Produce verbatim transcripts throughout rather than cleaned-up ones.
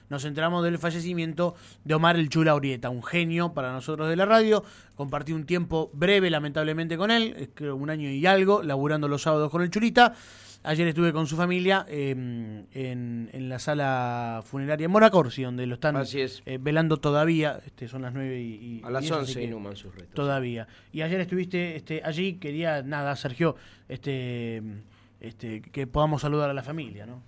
nos enteramos del fallecimiento de Omar el Chula Urieta, un genio para nosotros de la radio. Compartí un tiempo breve, lamentablemente, con él, es que un año y algo, laburando los sábados con el Chulita. Ayer estuve con su familia eh, en, en la sala funeraria en Moracorsi, donde lo están eh, velando todavía. Este, son las nueve y... y a las diez, once inhuman sus restos. Todavía. Y ayer estuviste este, allí, quería, nada, Sergio, este, este, que podamos saludar a la familia, ¿no?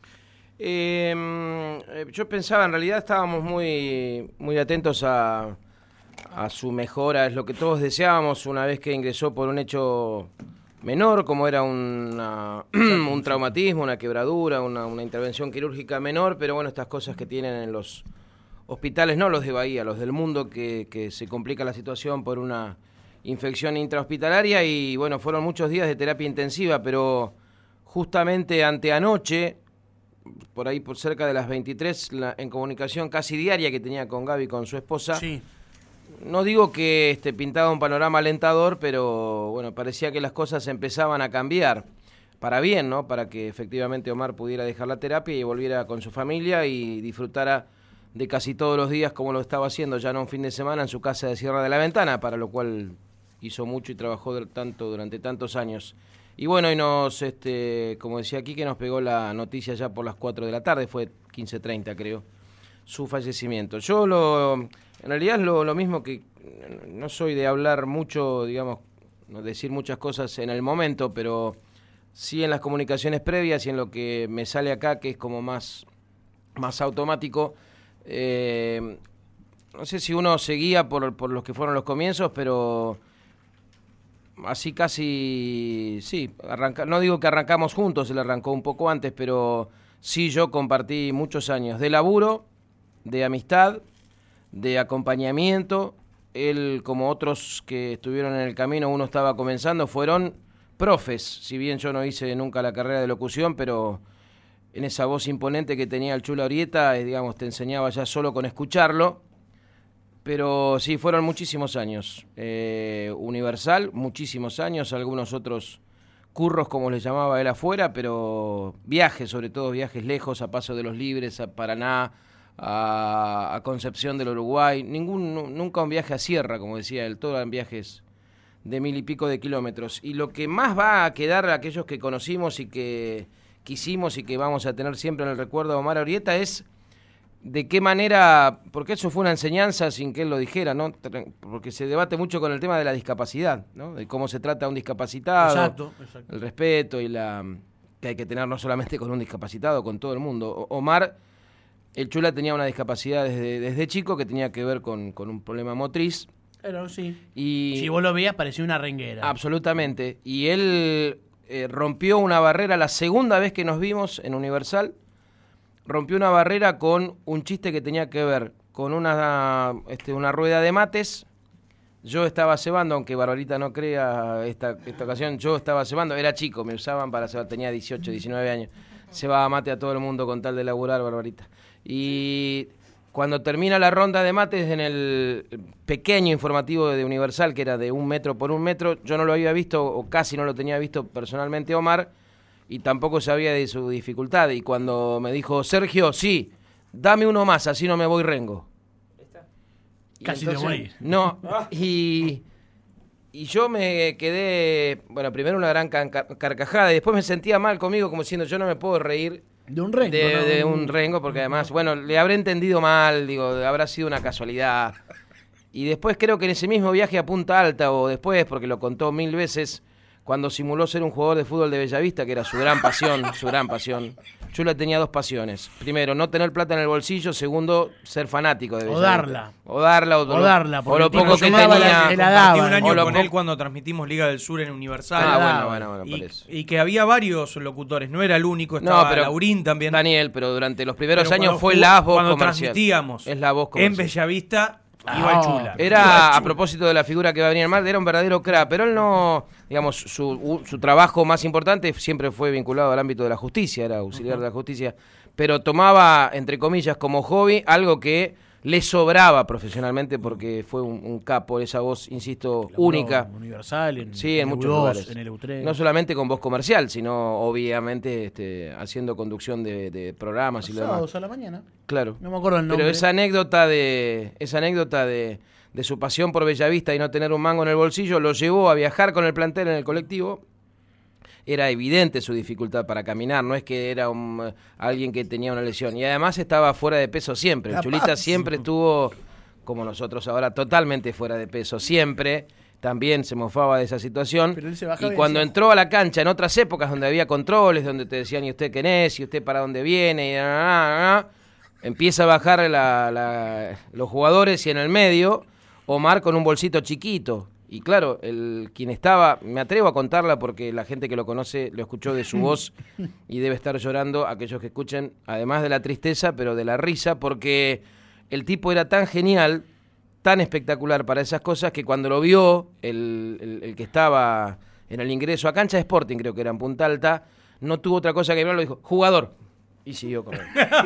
Eh, yo pensaba, en realidad estábamos muy, muy atentos a, a su mejora, es lo que todos deseábamos una vez que ingresó por un hecho menor, como era una, un traumatismo, una quebradura, una, una intervención quirúrgica menor, pero bueno, estas cosas que tienen en los hospitales, no los de Bahía, los del mundo, que, que se complica la situación por una infección intrahospitalaria, y bueno, fueron muchos días de terapia intensiva, pero justamente anteanoche, por ahí por cerca de las veintitrés, la, en comunicación casi diaria que tenía con Gaby, con su esposa, sí. No digo que este, pintaba un panorama alentador, pero bueno, parecía que las cosas empezaban a cambiar para bien, ¿no? Para que efectivamente Omar pudiera dejar la terapia y volviera con su familia y disfrutara de casi todos los días como lo estaba haciendo ya no un fin de semana en su casa de Sierra de la Ventana, para lo cual hizo mucho y trabajó tanto durante tantos años. Y bueno, y nos, este, como decía aquí, que nos pegó la noticia ya por las cuatro de la tarde, fue quince treinta creo, su fallecimiento. Yo lo, en realidad es lo, lo mismo que, no soy de hablar mucho, digamos, no decir muchas cosas en el momento, pero sí en las comunicaciones previas y en lo que me sale acá, que es como más, más automático. Eh, no sé si uno seguía por, por los que fueron los comienzos, pero así casi, sí, arranca, no digo que arrancamos juntos, él arrancó un poco antes, pero sí yo compartí muchos años de laburo, de amistad, de acompañamiento. Él, como otros que estuvieron en el camino, uno estaba comenzando, fueron profes, si bien yo no hice nunca la carrera de locución, pero en esa voz imponente que tenía el Chula Urieta, eh, digamos, te enseñaba ya solo con escucharlo. Pero sí, fueron muchísimos años. Eh, Universal, muchísimos años, algunos otros curros, como les llamaba él afuera, pero viajes, sobre todo viajes lejos, a Paso de los Libres, a Paraná, a, a Concepción del Uruguay. Ningún, nunca un viaje a Sierra, como decía él, todos eran viajes de mil y pico de kilómetros. Y lo que más va a quedar a aquellos que conocimos y que quisimos y que vamos a tener siempre en el recuerdo de Omar Urieta es de qué manera, porque eso fue una enseñanza sin que él lo dijera, ¿no? Porque se debate mucho con el tema de la discapacidad, ¿no? De cómo se trata a un discapacitado, exacto, exacto. El respeto y la que hay que tener no solamente con un discapacitado, con todo el mundo. Omar, el Chula, tenía una discapacidad desde, desde chico que tenía que ver con, con un problema motriz. Pero sí. Y si vos lo veías, parecía una renguera. Absolutamente. Y él eh, rompió una barrera la segunda vez que nos vimos en Universal. Rompió una barrera con un chiste que tenía que ver con una, este, una rueda de mates. Yo estaba cebando, aunque Barbarita no crea esta, esta ocasión, yo estaba cebando, era chico, me usaban para cebar, tenía dieciocho, diecinueve años. Cebaba mate a todo el mundo con tal de laburar, Barbarita. Y cuando termina la ronda de mates en el pequeño informativo de Universal, que era de un metro por un metro, yo no lo había visto, o casi no lo tenía visto personalmente Omar, y tampoco sabía de su dificultad. Y cuando me dijo, Sergio, sí, dame uno más, así no me voy rengo. ¿Está? Casi te morí. No, y, y yo me quedé, bueno, primero una gran car- carcajada, y después me sentía mal conmigo, como diciendo, yo no me puedo reír de un rengo. De, ¿no? de un rengo, porque además, bueno, le habré entendido mal, digo, habrá sido una casualidad. Y después creo que en ese mismo viaje a Punta Alta, o después, porque lo contó mil veces, cuando simuló ser un jugador de fútbol de Bellavista, que era su gran pasión, su gran pasión. Chula tenía dos pasiones. Primero, no tener plata en el bolsillo. Segundo, ser fanático de Bellavista. O darla. O darla. O, o darla. O lo poco que tenía. La, la daba, un año con po- él cuando transmitimos Liga del Sur en Universal. Ah, bueno, bueno, bueno, por y, eso. y que había varios locutores. No era el único, estaba No, pero Laurín también. Daniel, pero durante los primeros Pero años cuando fue jugó- la voz cuando comercial. transmitíamos Es la voz comercial. en Bellavista, Ah, iba el Chula. Era, Iba el a Chula. propósito de la figura que va a venir mal, era un verdadero crack, pero él no, digamos, su, su trabajo más importante siempre fue vinculado al ámbito de la justicia, era auxiliar uh-huh. de la justicia, pero tomaba, entre comillas, como hobby, algo que le sobraba profesionalmente porque fue un, un capo, esa voz, insisto, única. Universal, en, sí, en, en muchos U dos, lugares. En el U tres. No solamente con voz comercial, sino obviamente este, haciendo conducción de, de programas y lo demás. Sábados a la mañana. Claro. No me acuerdo el nombre. Pero esa anécdota de esa anécdota de, de su pasión por Bellavista y no tener un mango en el bolsillo lo llevó a viajar con el plantel en el colectivo. Era evidente su dificultad para caminar, no es que era un, alguien que tenía una lesión. Y además estaba fuera de peso siempre. El Chulita siempre estuvo, como nosotros ahora, totalmente fuera de peso. Siempre también se mofaba de esa situación. Pero él se bajaba y y cuando decía... entró a la cancha en otras épocas donde había controles, donde te decían, ¿y usted quién es? ¿Y usted para dónde viene? Y na, na, na, na, empieza a bajar la, la, los jugadores y en el medio, Omar con un bolsito chiquito. Y claro, el quien estaba, me atrevo a contarla porque la gente que lo conoce lo escuchó de su voz y debe estar llorando, aquellos que escuchen, además de la tristeza, pero de la risa, porque el tipo era tan genial, tan espectacular para esas cosas, que cuando lo vio, el, el, el que estaba en el ingreso a cancha de Sporting, creo que era en Punta Alta, no tuvo otra cosa que verlo, dijo, jugador. Y siguió corriendo.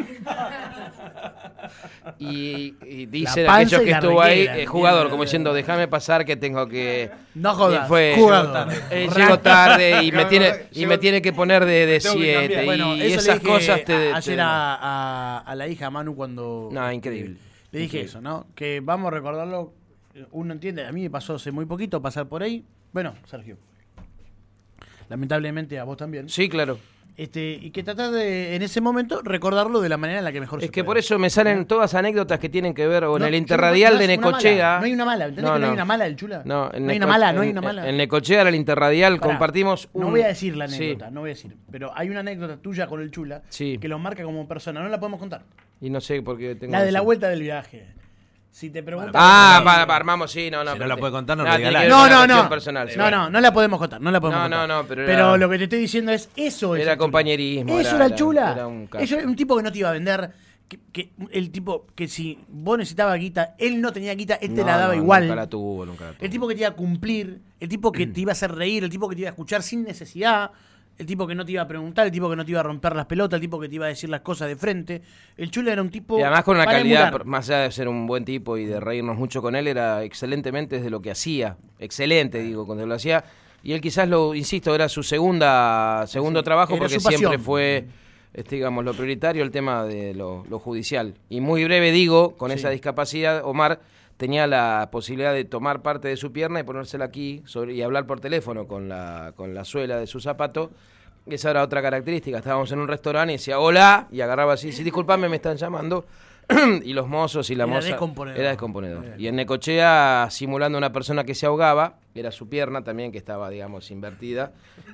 y, y dicen aquellos que estuvo ahí, eh, jugador, como diciendo, déjame pasar que tengo que... No jodas, y fue, jugador. Eh, llego tarde y me tiene y me tiene que poner de siete. Bueno, y eso esas le dije cosas te... a, ayer te... a, a, a la hija Manu cuando... No, increíble. Le dije increíble. eso, ¿no? Que vamos a recordarlo, uno entiende, a mí me pasó hace muy poquito pasar por ahí. Bueno, Sergio, lamentablemente a vos también. Sí, claro. Este, y que tratar de, en ese momento, recordarlo de la manera en la que mejor es se que puede. por eso me salen ¿no? todas anécdotas que tienen que ver o no, en el Interradial no, de Necochea. No hay una mala, ¿entendés no, que no, no hay una mala del Chula? No, en no hay Neco... una mala, no hay en, una mala. En Necochea, en el Interradial, Pará, compartimos un... No voy a decir la anécdota, sí. no voy a decir, pero hay una anécdota tuya con el Chula sí. que lo marca como persona, no la podemos contar. Y no sé por qué tengo... La de la vuelta del viaje. Si te preguntan... Ah, para, para, armamos, sí, no, no. Si no la puede contar, no no, regalás. No, no, no. Personal, no, no, no la podemos contar, no la podemos no, contar. No, no, pero, pero era... lo que te estoy diciendo es, eso es Era compañerismo. Eso era el Chula. Era un eso era un tipo que no te iba a vender, que, que el tipo que si vos necesitabas guita, él no tenía guita, él te no, la daba no, igual. Nunca la tuvo, nunca la tuvo. El tipo que te iba a cumplir, el tipo que te iba a hacer reír, el tipo que te iba a escuchar sin necesidad. El tipo que no te iba a preguntar, el tipo que no te iba a romper las pelotas, el tipo que te iba a decir las cosas de frente. El Chula era un tipo... Y además con una para calidad, emular. más allá de ser un buen tipo y de reírnos mucho con él, era excelentemente desde lo que hacía. Excelente, digo, cuando lo hacía. Y él quizás, lo insisto, era su segunda segundo Sí, trabajo era porque su pasión. siempre fue, este, digamos, lo prioritario el tema de lo, lo judicial. Y muy breve digo, con Sí. esa discapacidad, Omar tenía la posibilidad de tomar parte de su pierna y ponérsela aquí sobre, y hablar por teléfono con la, con la suela de su zapato. Esa era otra característica. Estábamos en un restaurante y decía hola y agarraba así, sí, disculpame, me están llamando. Y los mozos y la Era moza descomponedor. era descomponedor. Y en Necochea, simulando una persona que se ahogaba, era su pierna también que estaba, digamos, invertida.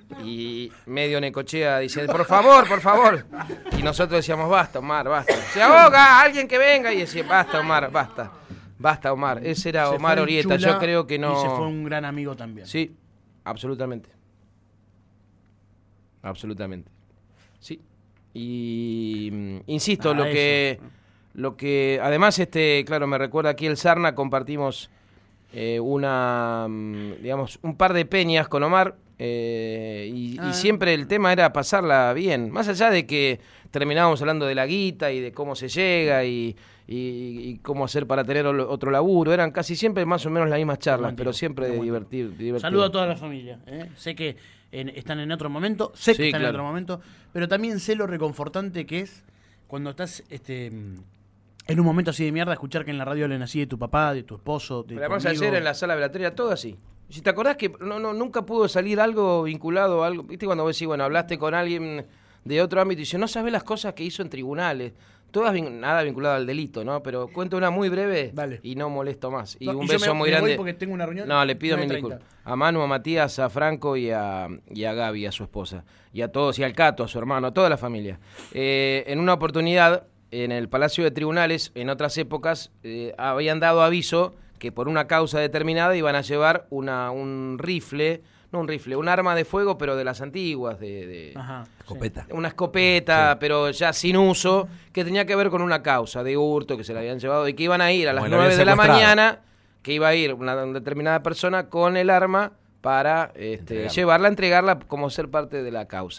Y medio Necochea diciendo, por favor, por favor. Y nosotros decíamos, basta, Omar, basta. Se ahoga, alguien que venga. Y decía, basta, Omar, basta. Basta, Omar. Ese era Se Omar fue el Orieta. Chula Yo creo que no... Y se fue un gran amigo también. Sí, absolutamente. Absolutamente. Sí. Y mm, insisto, Ah, lo eso. que lo que además este, claro, me recuerda aquí el Sarna, compartimos eh, una mm, digamos, un par de peñas con Omar eh, y, Ah. y siempre el tema era pasarla bien, más allá de que terminábamos hablando de la guita y de cómo se llega y, y, y cómo hacer para tener ol- otro laburo, eran casi siempre más o menos las mismas charlas, Romántico, pero siempre de romántico. divertir, divertido. Saludo a toda la familia. ¿eh? Sé que en- están en otro momento, sé que Sí, están claro. en otro momento, pero también sé lo reconfortante que es cuando estás este, en un momento así de mierda, escuchar que en la radio le nací de tu papá, de tu esposo, de Pero tu además amigo. ayer en la sala velatoria todo así. Si te acordás que no, no, nunca pudo salir algo vinculado a algo, viste cuando vos decís, bueno, hablaste con alguien de otro ámbito y dice, no sabés las cosas que hizo en tribunales, todas vin- nada vinculado al delito, ¿no? Pero cuento una muy breve Dale. y no molesto más. Y No, un y yo beso me- muy me voy grande. porque tengo una reunión No, le pido mil nueve treinta. disculpas. A Manu, a Matías, a Franco y a, y a Gaby, a su esposa. Y a todos, y al Cato, a su hermano, a toda la familia. Eh, en una oportunidad, en el Palacio de Tribunales, en otras épocas, eh, habían dado aviso que por una causa determinada iban a llevar una, un rifle, no un rifle, un arma de fuego, pero de las antiguas, de, de Ajá, sí. Escopeta. una escopeta, pero ya sin uso, que tenía que ver con una causa de hurto que se la habían llevado y que iban a ir a las Como lo habían nueve de la secuestrado. mañana, que iba a ir una determinada persona con el arma para este, llevarla, entregarla como ser parte de la causa.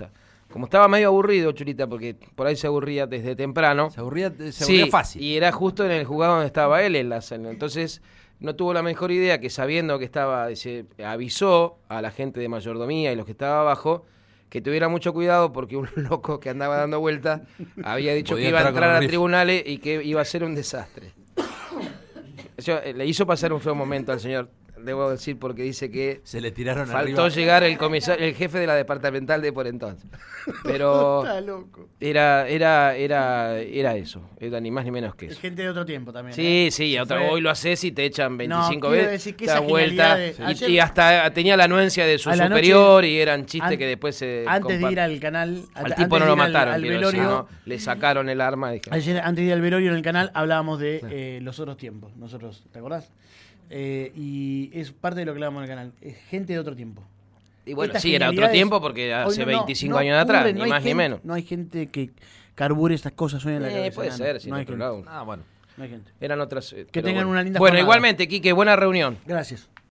como estaba medio aburrido, Chulita, porque por ahí se aburría desde temprano. Se aburría, se aburría sí, fácil. Y era justo en el juzgado donde estaba él, en la sala. Entonces no tuvo la mejor idea que sabiendo que estaba, se avisó a la gente de mayordomía y los que estaban abajo, que tuviera mucho cuidado porque un loco que andaba dando vueltas había dicho Podía que iba a entrar entrar con a un rifle. tribunales y que iba a ser un desastre. Eso, eh, le hizo pasar un feo momento al señor, debo decir, porque dice que Se le tiraron faltó arriba. llegar el comisario, el jefe de la departamental de por entonces. Pero Está loco. era, era, era, era eso, era ni más ni menos que Es eso. gente de otro tiempo también. Sí, ¿eh? sí, Se otra, fue- hoy lo haces y te echan veinticinco quiero veces, decir que te da esa vuelta, genialidad de- y, ayer- y hasta tenía la anuencia de su A la noche- superior y eran chistes an- que después se Antes de compart- ir al canal. al antes tipo no de lo ir al- mataron, Al, quiero decir, velorio. ¿no? Le sacaron el arma. Dije, Ayer, antes de ir al velorio en el canal, hablábamos de eh, los otros tiempos. Nosotros, ¿te acordás? Eh, y es parte de lo que hablábamos en el canal. Es gente de otro tiempo. y bueno, Estas sí, era otro genialidades- tiempo porque Hoy hace no, no, veinticinco no años atrás, ocurre, ni no hay más ni gente- menos. No hay gente que carbure estas cosas hoy en la Eh, cabeza. puede no, ser, sí, no en hay otro gente. lado. Ah, bueno. No hay gente. Eran otras. eh, Que pero tengan bueno. una linda Bueno, jornada. igualmente, Quique, buena reunión. Gracias.